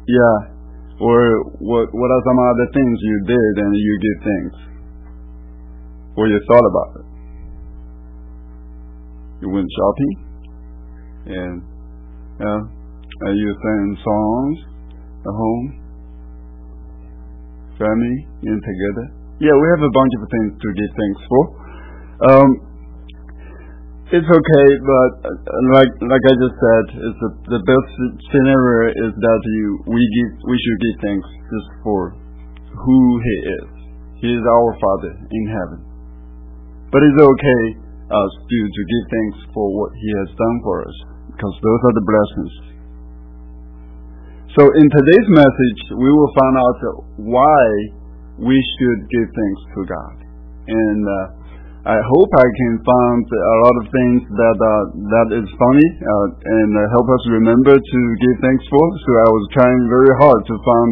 Yeah. Or what are some other things you did and you give thanks? Or you thought about it? You went shopping and you sang songs at home, family in together. Yeah, we have a bunch of things to give thanks for. It's okay, but like I just said, it's the best scenario is that we should give thanks just for who He is. He is our Father in heaven. But it's okay us to give thanks for what He has done for us, because those are the blessings. So in today's message, we will find out why we should give thanks to God, and I hope I can find a lot of things that is funny and help us remember to give thanks for. So I was trying very hard to find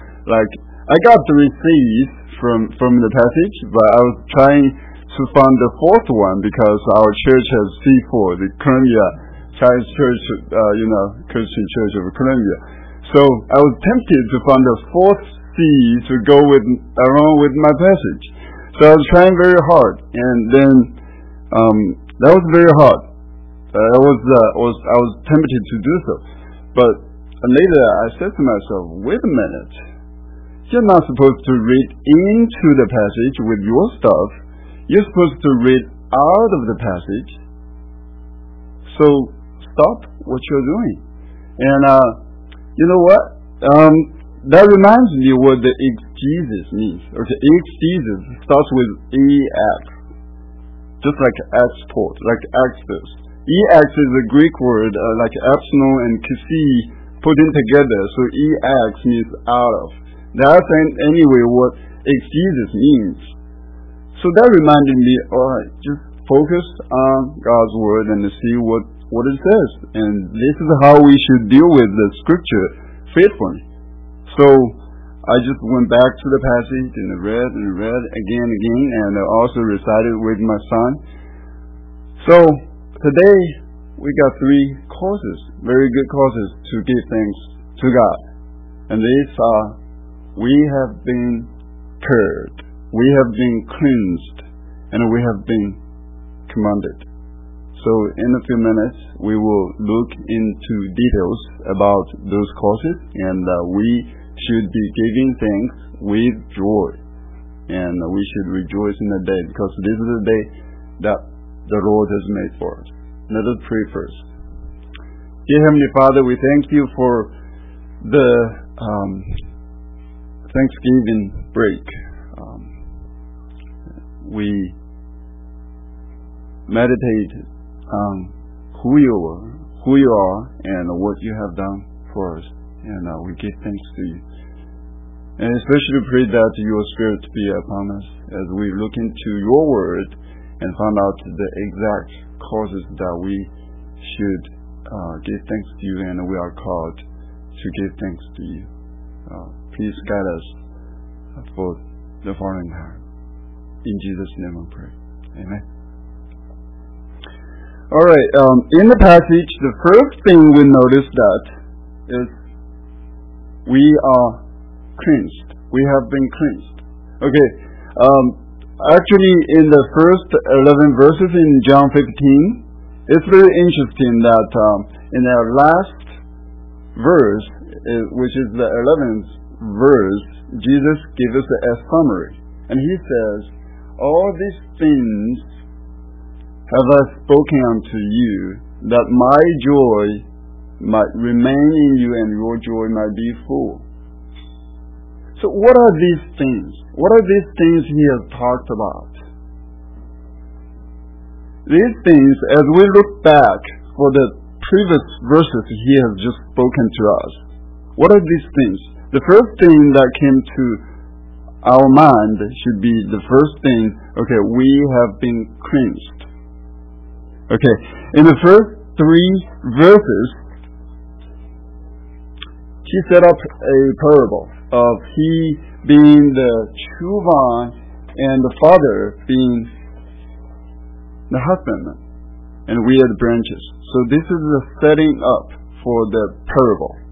I got 3 C's from the passage, but I was trying to find the 4th one because our church has C4, the Columbia Chinese Church, Christian Church of Columbia. So I was tempted to find the 4th C to go along with my passage. So I was trying very hard, and then that was very hard. I was tempted to do so, but later I said to myself, "Wait a minute! You're not supposed to read into the passage with your stuff. You're supposed to read out of the passage. So stop what you're doing." And you know what? That reminds me what the exegesis means. Okay, exegesis starts with ex, just like export, like exodus. Ex is a Greek word like epsilon and kasi put in together. So ex means out of. That's anyway what exegesis means. So that reminded me, all right, just focus on God's word and see what it says. And this is how we should deal with the scripture faithfully. So I just went back to the passage and read again, and I also recited with my son. So today we got 3 causes, very good causes to give thanks to God. And these are, we have been purged, we have been cleansed, and we have been commanded. So in a few minutes we will look into details about those causes, and we should be giving thanks with joy, and we should rejoice in the day, because this is the day that the Lord has made for us. Let us pray first. Dear Heavenly Father, we thank you for the Thanksgiving break. We meditate on who you are, and what you have done for us, and we give thanks to you. And especially pray that your Spirit be upon us as we look into your word and find out the exact causes that we should give thanks to you, and we are called to give thanks to you. Please guide us for the following time. In Jesus' name I pray. Amen. All right. In the passage, the first thing we notice that is we are cleansed. We have been cleansed. Okay. Actually, in the first 11 verses in John 15, it's very interesting that in our last verse, which is the 11th verse, Jesus gives us a summary. And He says, "All these things have I spoken unto you, that my joy might remain in you, and your joy might be full." So what are these things? What are these things He has talked about? These things, as we look back for the previous verses He has just spoken to us, what are these things? The first thing that came to our mind should be the first thing, okay, we have been cleansed. Okay, in the first 3 verses, He set up a parable of He being the true vine and the Father being the husbandman, and we are the branches. So this is the setting up for the parable.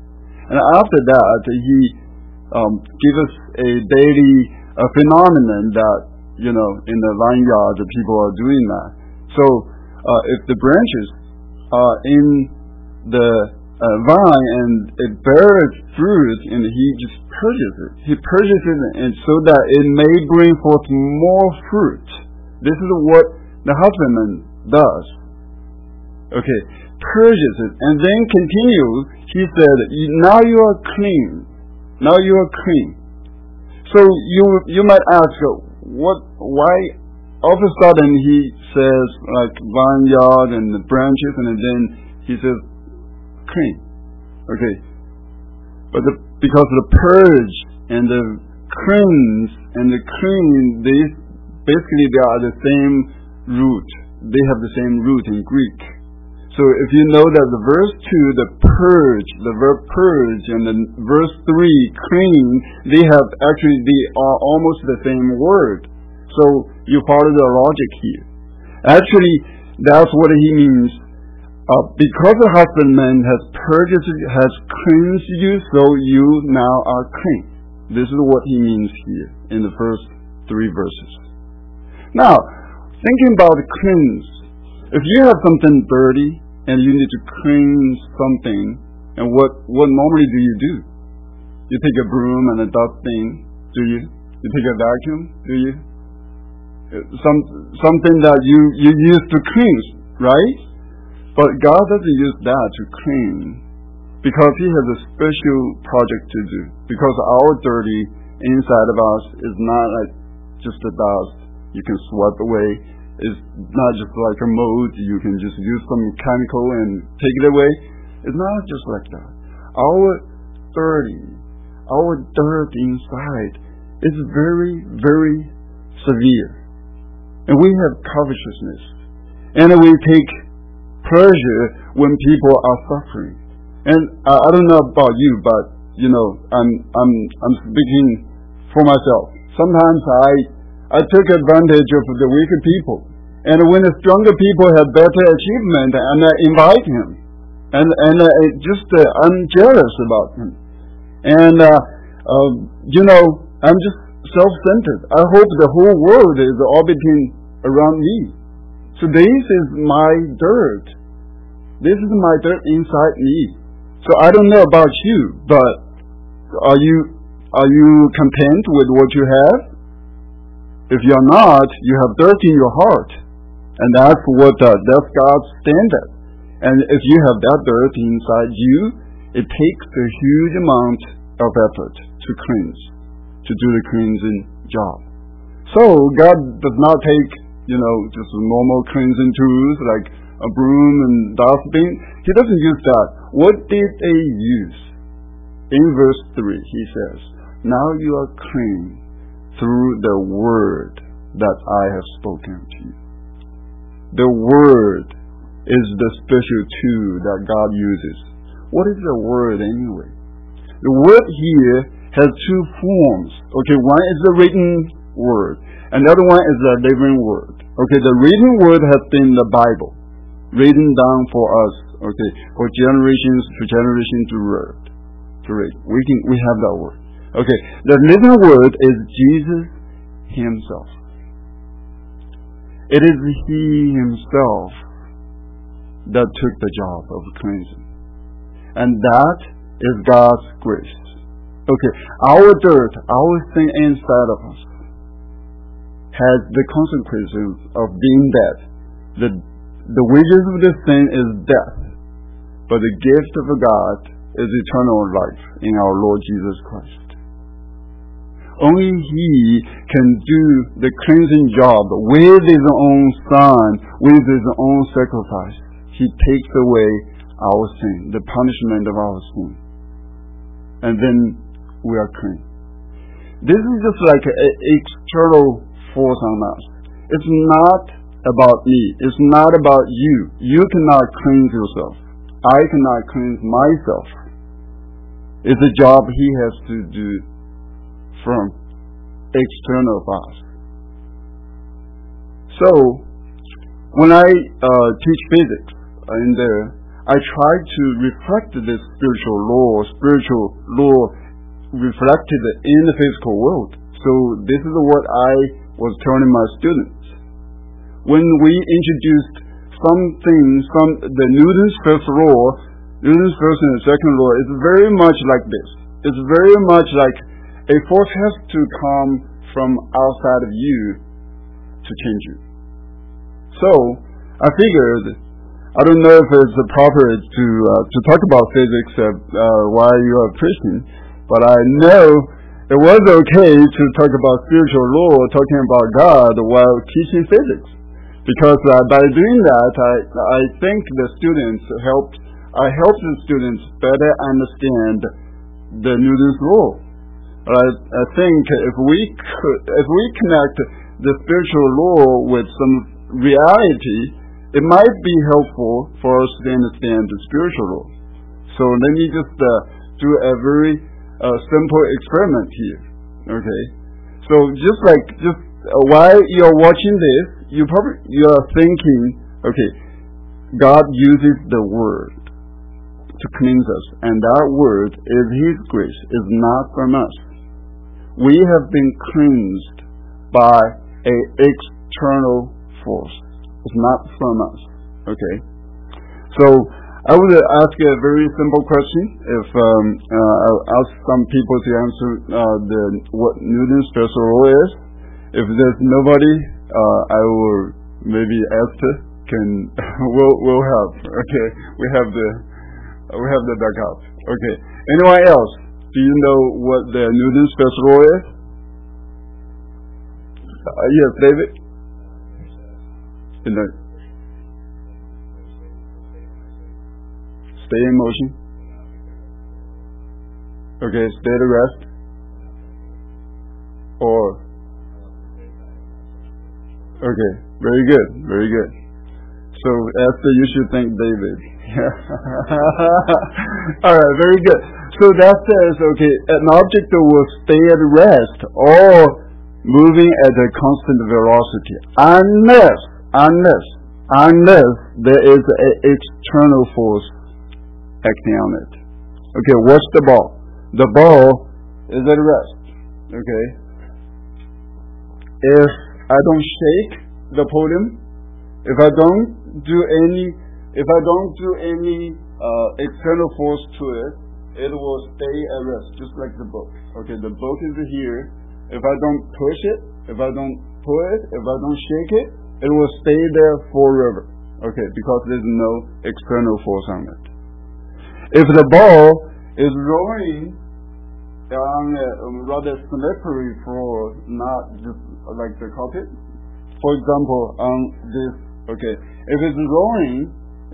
And after that, he gives us a daily phenomenon that, in the vineyard, the people are doing that. So if the branches are in the vine and it bears fruit, and he just purges it. He purges it and so that it may bring forth more fruit. This is what the husbandman does. Okay, purges it and then continues. He said, now you are clean. Now you are clean. So you might ask, why all of a sudden he says like vineyard and the branches, and then he says clean. Okay, but because the purge and the cleanse and the clean, they are the same root. They have the same root in Greek. So if you know that the verse 2, the purge, the verb purge, and the verse 3, clean, they are almost the same word. So you follow the logic here. Actually, that's what he means. Because the husbandman has purged, has cleansed you, so you now are clean. This is what he means here in the first 3 verses. Now, thinking about cleanse, if you have something dirty and you need to cleanse something, and what normally do? You take a broom and a dustbin, do you? You take a vacuum, do you? Something that you use to cleanse, right? But God doesn't use that to clean, because he has a special project to do. Because our dirty inside of us is not like just a dust you can sweep away. It's not just like a mold you can just use some chemical and take it away. It's not just like that. Our dirt inside is very, very severe. And we have covetousness. And we take pleasure when people are suffering. And I don't know about you, but I'm speaking for myself. Sometimes I took advantage of the wicked people, and when the stronger people have better achievement, and I invite him, and I'm jealous about him, and I'm just self-centered. I hope the whole world is orbiting around me. So this is my dirt. This is my dirt inside me. So I don't know about you, but are you content with what you have? If you're not, you have dirt in your heart, and that's God's standard. And if you have that dirt inside you, it takes a huge amount of effort to cleanse, to do the cleansing job. So God does not take just normal cleansing tools like a broom and dustbin. He doesn't use that. What did they use? In verse 3, he says, now you are clean through the word that I have spoken to you. The word is the special tool that God uses. What is the word anyway? The word here has 2 forms. Okay, one is the written word, and the other one is the living word. Okay, the written word has been the Bible, written down for us, okay, for generations to read. We have that word. Okay, the living word is Jesus himself. It is he himself that took the job of cleansing. And that is God's grace. Okay, our dirt, our sin inside of us has the consequences of being dead. The wages of the sin is death, but the gift of God is eternal life in our Lord Jesus Christ. Only he can do the cleansing job with his own Son, with his own sacrifice. He takes away our sin, the punishment of our sin, and then we are clean. This is just like an external force on us. It's not about me. It's not about you. You cannot cleanse yourself. I cannot cleanse myself. It's a job he has to do from external of us. So, when I teach physics in there, I try to reflect this spiritual law reflected in the physical world. So this is what I was telling my students. When we introduced the Newton's first law, Newton's first and second law is very much like this. It's very much like a force has to come from outside of you to change you. So I figured, I don't know if it's appropriate to talk about physics while you are preaching, but I know it was okay to talk about spiritual law, talking about God while teaching physics. Because by doing that, I think I helped the students better understand the Newton's law. I think if we connect the spiritual law with some reality, it might be helpful for us to understand the spiritual law. So let me just do a very simple experiment here. Okay. So just while you're watching this, you are thinking, okay, God uses the word to cleanse us, and that word is His grace, is not from us. We have been cleansed by an external force. It's not from us. Okay? So I would ask a very simple question. If I'll ask some people to answer what Newton's first law is. If there's nobody, I will maybe Esther can will help. Okay, we have the backup. Okay, anyone else? Do you know what the Newton's first law is? Yes, David. Stay in motion. Okay, stay at rest. Or okay, very good, very good. So Esther, you should thank David. All right, very good. So that says, okay, an object will stay at rest or moving at a constant velocity unless there is an external force acting on it. Okay, what's the ball? The ball is at rest. Okay. If I don't shake the podium, if I don't do any external force to it, it will stay at rest, just like the book. Okay, the book is here. If I don't push it, if I don't pull it, if I don't shake it, it will stay there forever. Okay, because there's no external force on it. If the ball is rolling on a rather slippery floor, not just like the carpet, for example, on this, okay, if it's rolling, it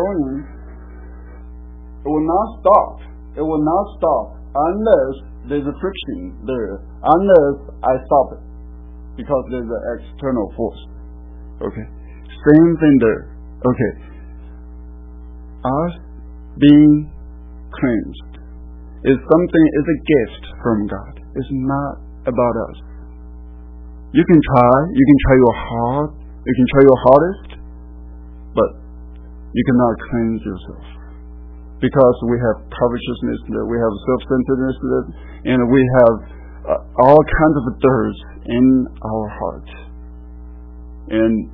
will not stop. It will not stop unless there's a friction there, unless I stop it, because there's an external force. Okay, same thing there. Okay, us being cleansed is a gift from God. It's not about us. You can try your hardest, but you cannot cleanse yourself. Because we have covetousness, we have self-centeredness, and we have all kinds of dirt in our heart. And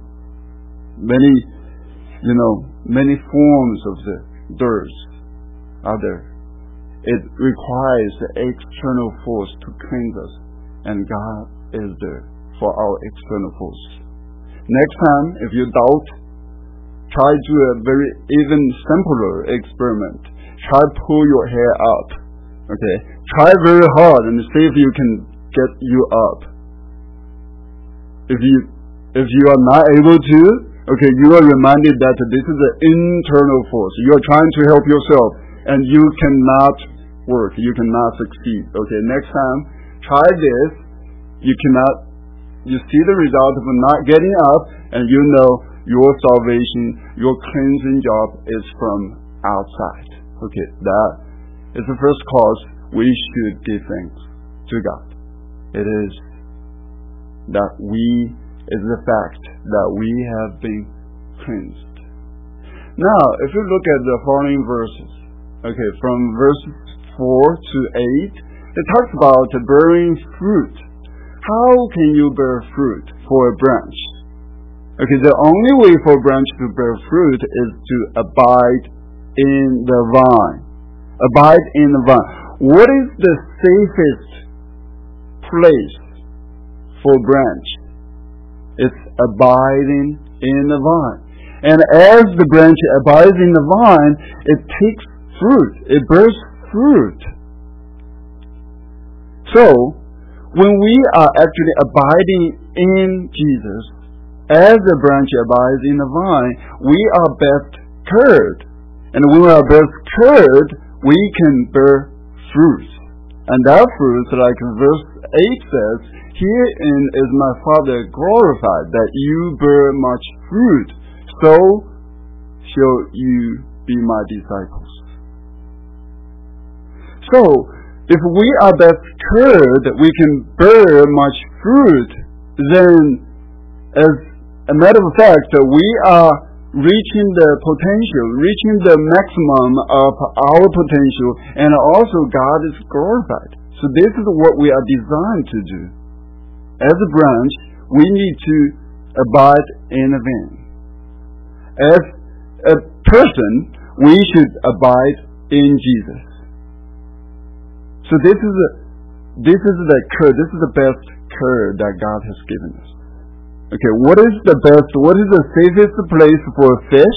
many forms of the dirt are there. It requires the external force to cleanse us, and God is there for our external force. Next time, if you doubt, try to do a very even simpler experiment. Try pull your hair up. Okay, try very hard and see if you can get you up. If you are not able to, okay, you are reminded that this is an internal force. You are trying to help yourself, and you cannot work. You cannot succeed. Okay, next time, try this. You see the result of not getting up, and you know your salvation, your cleansing job is from outside. Okay, that is the first cause we should give thanks to God. It is the fact that we have been cleansed. Now, if you look at the following verses, okay, from verses 4 to 8, it talks about bearing fruit. How can you bear fruit for a branch? Okay, the only way for a branch to bear fruit is to abide in the vine. Abide in the vine. What is the safest place for a branch? It's abiding in the vine. And as the branch abides in the vine, it takes fruit. It bears fruit. So, when we are actually abiding in Jesus, as the branch abides in the vine, we are best cured. And when we are best cured, we can bear fruit. And that fruit, like verse 8 says, herein is my Father glorified, that you bear much fruit. So shall you be my disciples. So, if we are best cured, we can bear much fruit, then as a matter of fact, we are reaching the potential, reaching the maximum of our potential, and also God is glorified. So this is what we are designed to do. As a branch, we need to abide in a vine. As a person, we should abide in Jesus. So this is the best cure that God has given us. Okay, what is the safest place for a fish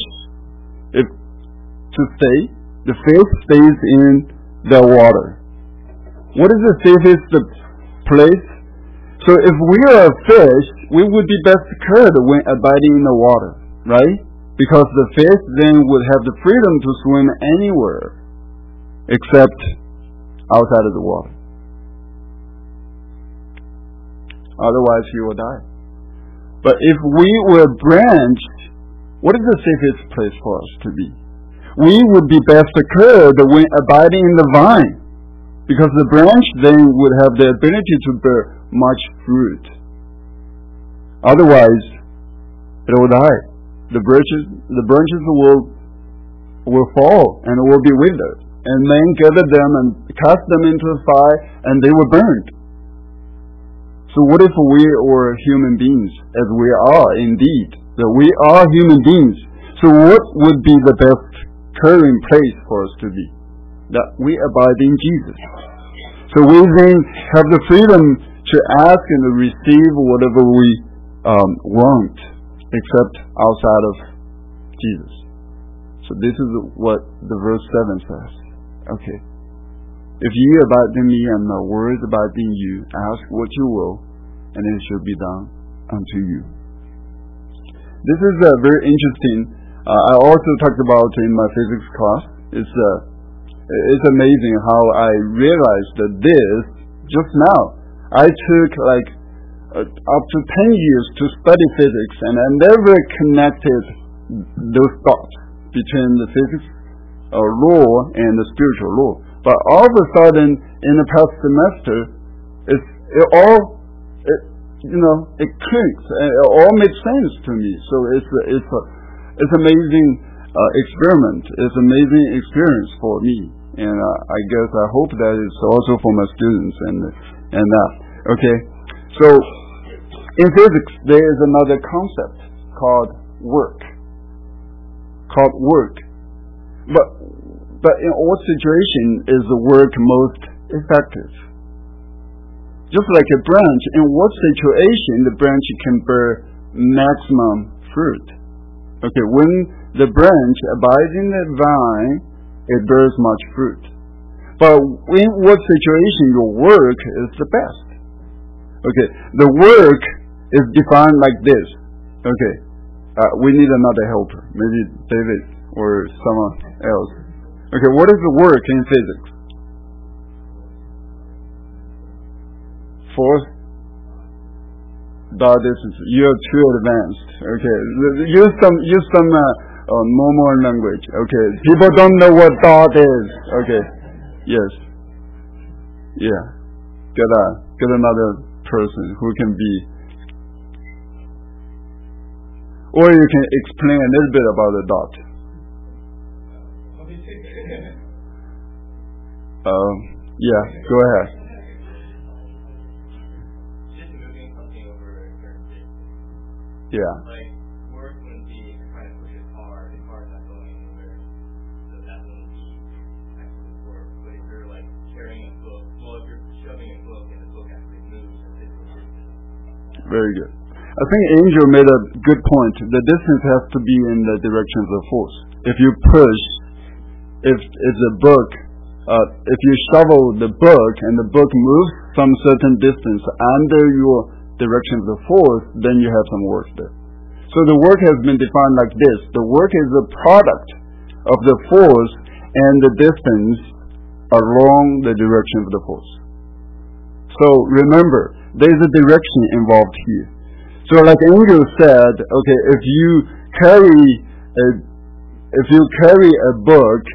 to stay? The fish stays in the water. What is the safest place? So if we are a fish, we would be best cured when abiding in the water, right? Because the fish then would have the freedom to swim anywhere except outside of the water. Otherwise, he will die. But if we were a branch, what is the safest place for us to be? We would be best cured when abiding in the vine, because the branch then would have the ability to bear much fruit. Otherwise, it will die. The branches will fall and will be withered, and men gathered them and cast them into the fire, and they were burned. So what if we were human beings, as we are indeed? That we are human beings. So what would be the best curing place for us to be? That we abide in Jesus. So we then have the freedom to ask and to receive whatever we want, except outside of Jesus. So this is what the verse 7 says. Okay. If ye abide in me and my words abide in you, ask what you will, and it shall be done unto you. This is very interesting. I also talked about in my physics class. It's amazing how I realized that this just now. I took up to 10 years to study physics, and I never connected those dots between the physics law and the spiritual law. But all of a sudden, in the past semester, it clicks. It all makes sense to me. So it's amazing experiment. It's amazing experience for me, and I guess I hope that it's also for my students and that. Okay, so in physics there is another concept called work. But in what situation is the work most effective? Just like a branch, in what situation the branch can bear maximum fruit? Okay, when the branch abides in the vine, it bears much fruit. But in what situation your work is the best? Okay, the work is defined like this. Okay, we need another helper, maybe David or someone else. Okay, what is the work in physics? Force dot distance. You're too advanced. Okay, use some normal language. Okay, people don't know what dot is. Okay, yes, yeah. Get another person who can be, or you can explain a little bit about the dot. Yeah, go ahead. Just moving something over a certain distance. Yeah. Like, work wouldn't be trying to push a car, the car's not going anywhere. So that wouldn't be actually work. But if you're like carrying a book, well, if you're shoving a book and the book actually moves a physical distance. Very good. I think Angel made a good point. The distance has to be in the direction of the force. If you push, if the book, if you shovel the book and the book moves some certain distance under your direction of the force, then you have some work there. So the work has been defined like this. The work is a product of the force and the distance along the direction of the force. So remember, there is a direction involved here. So like Angel said, okay, if you carry a book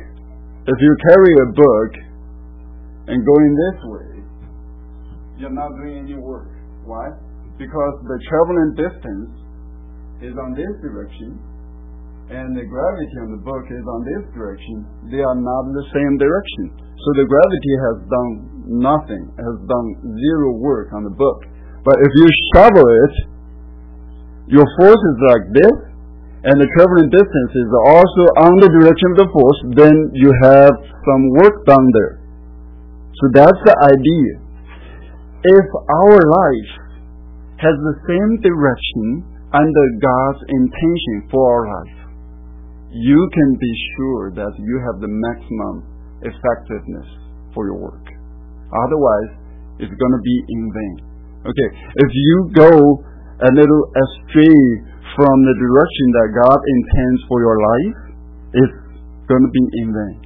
and going this way, you're not doing any work. Why? Because the traveling distance is on this direction and the gravity on the book is on this direction. They are not the same direction. So the gravity has done nothing, has done zero work on the book. But if you shovel it, your force is like this, and the traveling distance is also on the direction of the force, then you have some work done there. So that's the idea. If our life has the same direction under God's intention for our life, you can be sure that you have the maximum effectiveness for your work. Otherwise, it's going to be in vain. Okay, if you go a little astray from the direction that God intends for your life, it's going to be in vain.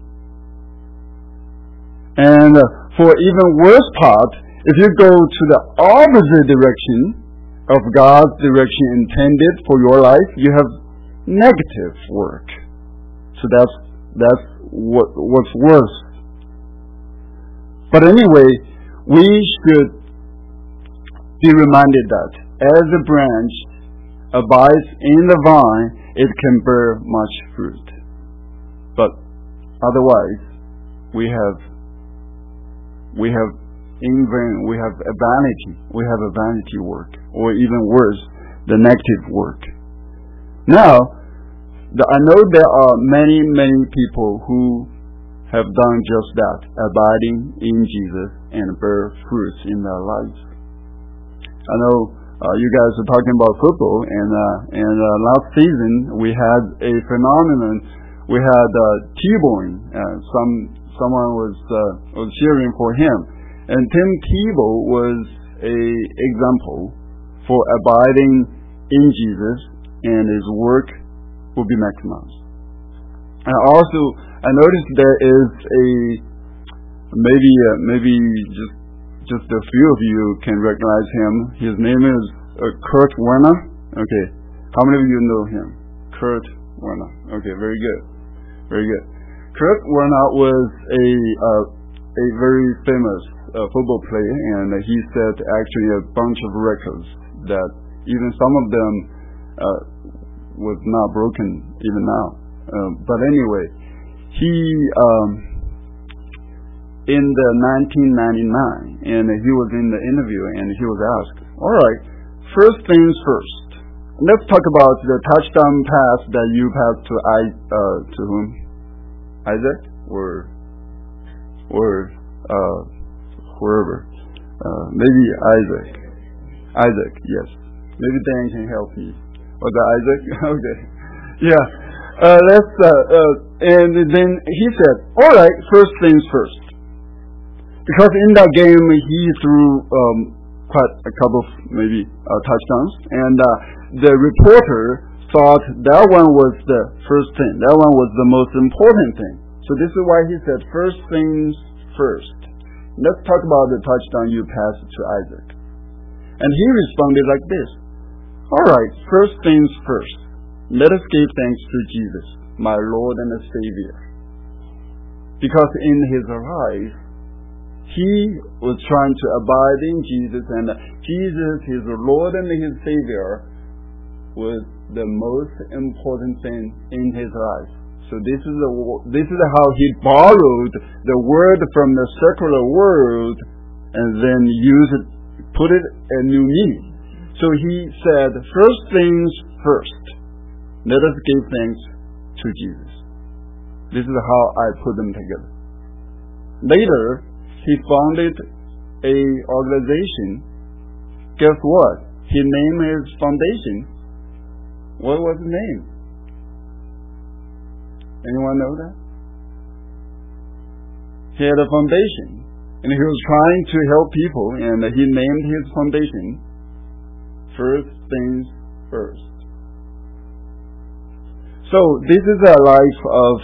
And for even worse part, if you go to the opposite direction of God's direction intended for your life, you have negative work. So that's what's worse. But anyway, we should be reminded that as a branch abides in the vine, it can bear much fruit. But otherwise, we have in vain, we have a vanity work, or even worse, the negative work. Now, I know there are many people who have done just that, abiding in Jesus and bear fruits in their lives. I know you guys are talking about football, and last season we had a phenomenon. We had Tebow. Someone was cheering for him, and Tim Tebow was a example for abiding in Jesus, and his work will be maximized. And also, I noticed there is maybe just a few of you can recognize him. His name is Kurt Warner. Okay, how many of you know him? Kurt Warner. Okay, very good, very good. Kurt Warner was a very famous football player, and he set actually a bunch of records that even some of them was not broken even now. But anyway, he in the 1999, and he was in the interview, and he was asked, all right, first things first, let's talk about the touchdown pass that you passed to whom? Isaac or wherever, maybe Isaac, yes. Maybe Dan can help me. Was that Isaac? Okay, yeah. And then he said, all right, first things first. Because in that game, he threw quite a couple of maybe touchdowns, and the reporter thought that one was the first thing. That one was the most important thing. So this is why he said, first things first. Let's talk about the touchdown you passed to Isaac. And he responded like this. All right, first things first. Let us give thanks to Jesus, my Lord and Savior. Because in his life, he was trying to abide in Jesus, and Jesus, his Lord and his Savior, was the most important thing in his life. So this is how he borrowed the word from the secular world and then put it a new meaning. So he said, first things first, let us give thanks to Jesus. This is how I put them together. Later, he founded a organization. Guess what? He named his foundation. What was the name? Anyone know that? He had a foundation, and he was trying to help people, and he named his foundation First Things First. So this is a life of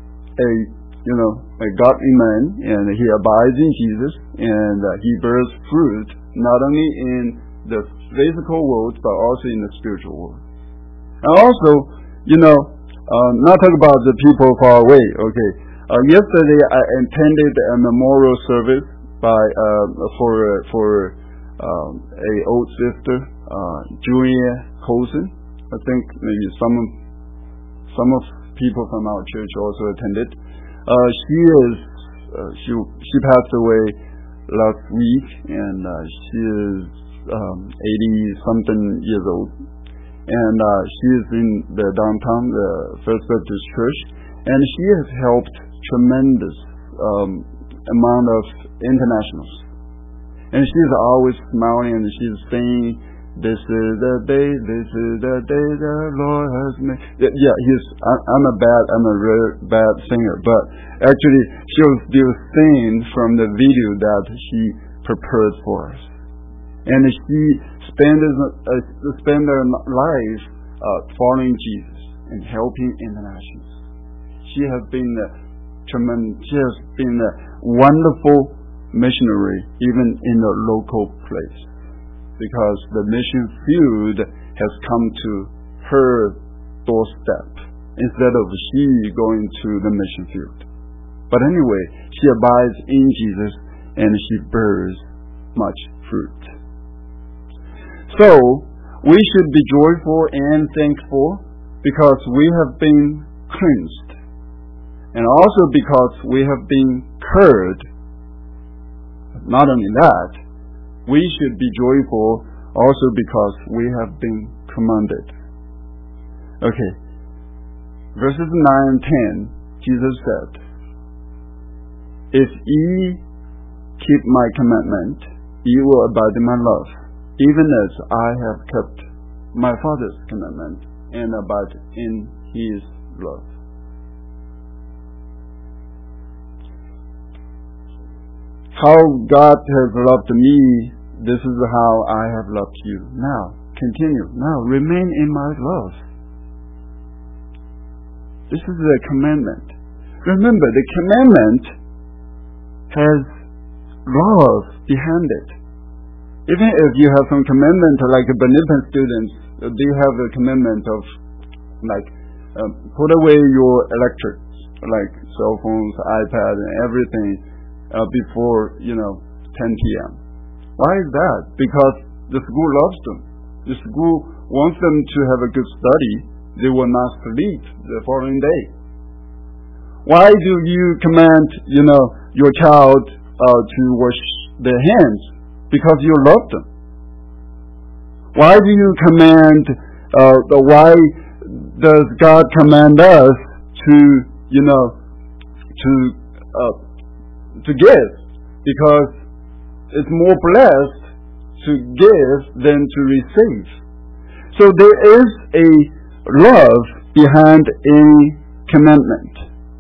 a godly man, and he abides in Jesus, and he bears fruit not only in the physical world but also in the spiritual world. And also, not talk about the people far away. Okay, yesterday I attended a memorial service for a old sister, Julia Colson. I think maybe some of people from our church also attended. She passed away last week, and she is 80-something years old. And she is in the downtown, the First Baptist Church, and she has helped tremendous amount of internationals. And she's always smiling, and she's saying, "This is the day the Lord has made." Yeah, I'm a very bad singer, but actually she was still singing from the video that she prepared for us. And she spend her life following Jesus and helping internationals. She has been a wonderful missionary even in the local place, because the mission field has come to her doorstep instead of she going to the mission field. But anyway, she abides in Jesus and she bears much fruit. So, we should be joyful and thankful because we have been cleansed, and also because we have been cured. Not only that, we should be joyful also because we have been commanded. Okay, verses 9 and 10, Jesus said, "If ye keep my commandment, ye will abide in my love, even as I have kept my Father's commandment and abide in his love." How God has loved me, this is how I have loved you. Now, continue. Now, remain in my love. This is the commandment. Remember, the commandment has love behind it. Even if you have some commandment, like a Benefit students, they have a commandment of put away your electric, like cell phones, iPad, and everything before 10 p.m. Why is that? Because the school loves them. The school wants them to have a good study. They will not sleep the following day. Why do you command your child to wash their hands? Because you love them. Why do you command? Why does God command us to give? Because it's more blessed to give than to receive. So there is a love behind any commandment.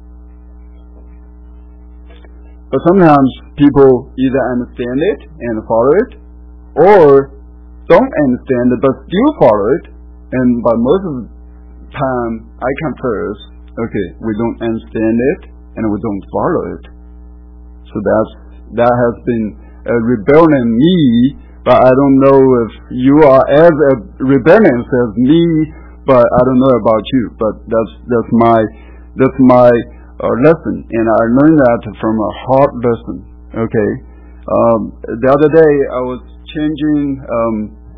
But sometimes people either understand it and follow it, or don't understand it but still follow it. But most of the time, I confess, we don't understand it and we don't follow it. So that has been a rebellion in me, but I don't know if you are as a rebellious as me, but I don't know about you. But that's my lesson, and I learned that from a hard lesson. Okay, the other day I was changing,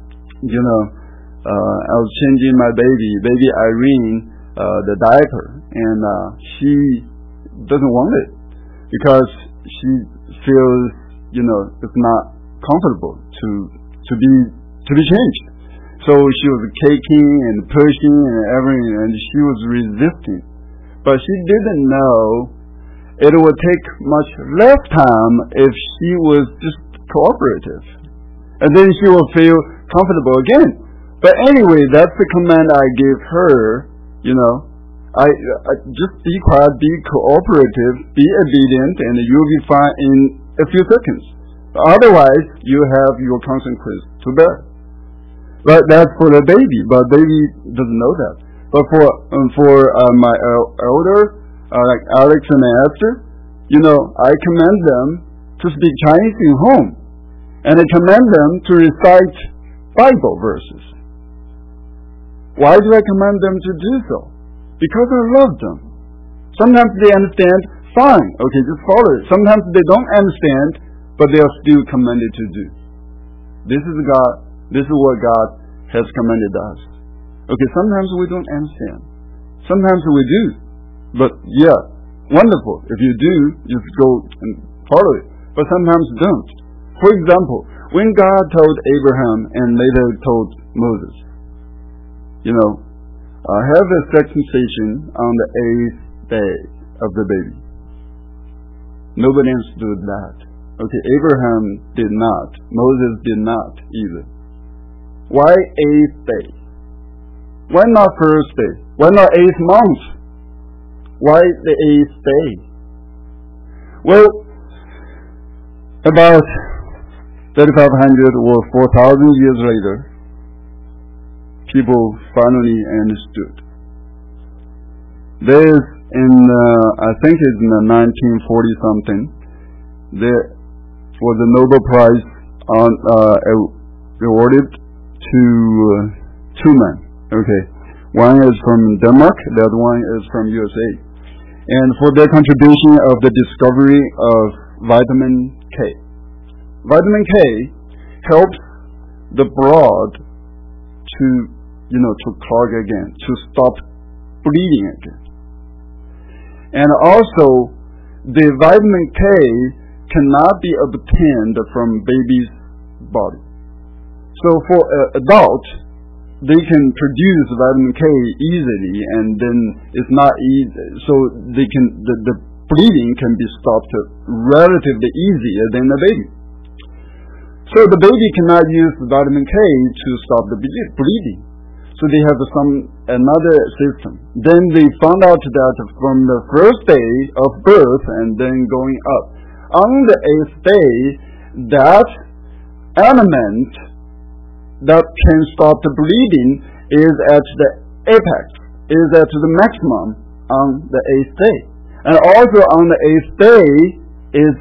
I was changing my baby Irene, the diaper, and she doesn't want it because she feels, it's not comfortable to be changed. So she was kicking and pushing and everything, and she was resisting. But she didn't know it would take much less time if she was just cooperative. And then she will feel comfortable again. But anyway, that's the command I gave her, I just be quiet, be cooperative, be obedient, and you'll be fine in a few seconds. Otherwise, you have your consequence to bear. But that's for the baby, but baby doesn't know that. But for my elder, like Alex and Esther, I command them to speak Chinese in home, and I command them to recite Bible verses. Why do I command them to do so? Because I love them. Sometimes they understand, fine, okay, just follow it. Sometimes they don't understand, but they are still commanded to do. This is what God has commanded us. Okay, sometimes we don't understand. Sometimes we do. But yeah, wonderful. If you do, just go and follow it. But sometimes don't. For example, when God told Abraham and later told Moses, have a circumcision on the 8th day of the baby. Nobody understood that. Okay, Abraham did not. Moses did not either. Why 8th day? Why not 1st day? Why not 8th month? Why the 8th day? Well, about 3,500 or 4,000 years later, people finally understood. There's I think it's in the 1940 something, there was a Nobel Prize awarded to two men. Okay, one is from Denmark, the other one is from USA, and for their contribution of the discovery of vitamin K. Vitamin K helps the blood to clog again, to stop bleeding again. And also, the vitamin K cannot be obtained from baby's body. So for an adult, they can produce vitamin K easily, and then it's not easy. So the bleeding can be stopped relatively easier than the baby. So the baby cannot use vitamin K to stop the bleeding. So they have another system. Then they found out that from the first day of birth and then going up, on the 8th day, that element that can stop the bleeding is at the apex, is at the maximum on the 8th day. And also on the 8th day is,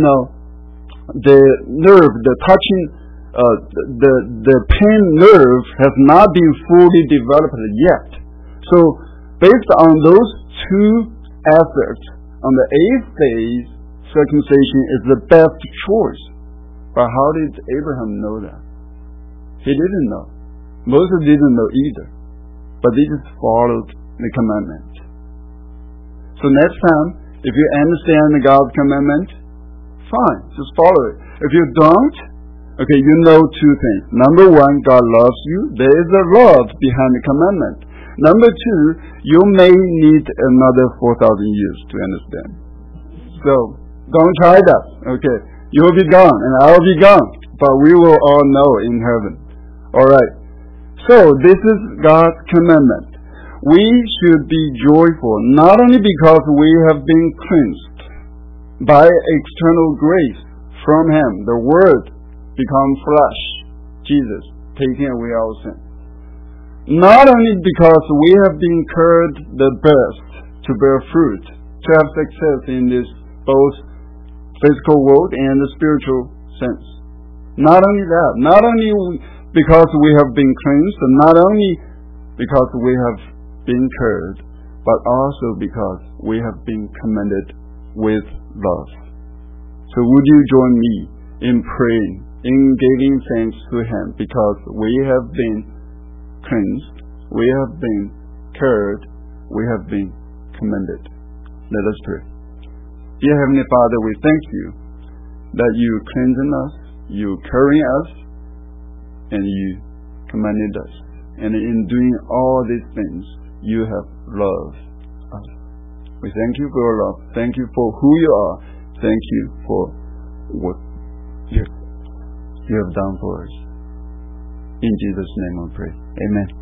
the nerve, the touching, the pain nerve has not been fully developed yet. So based on those two aspects, on the 8th day, circumcision is the best choice. But how did Abraham know that? He didn't know. Moses didn't know either. But they just followed the commandment. So next time, if you understand God's commandment, fine, just follow it. If you don't, okay, you know two things. Number one, God loves you. There is a love behind the commandment. Number two, you may need another 4,000 years to understand. So, don't try that. Okay, you'll be gone and I'll be gone. But we will all know in heaven. Alright. So, this is God's commandment. We should be joyful, not only because we have been cleansed by external grace from Him, the Word become flesh, Jesus, taking away our sin. Not only because we have been cured the best to bear fruit, to have success in this both physical world and the spiritual sense. Not only that, not only because we have been cleansed, and not only because we have been cured, but also because we have been commended with love. So would you join me in praying, in giving thanks to Him, because we have been cleansed, we have been cured, we have been commended. Let us pray. Dear Heavenly Father, we thank you that you cleansing us, you carrying us, and you commanded us. And in doing all these things, you have loved us. We thank you for your love. Thank you for who you are. Thank you for what you have done for us. In Jesus' name we pray. Amen.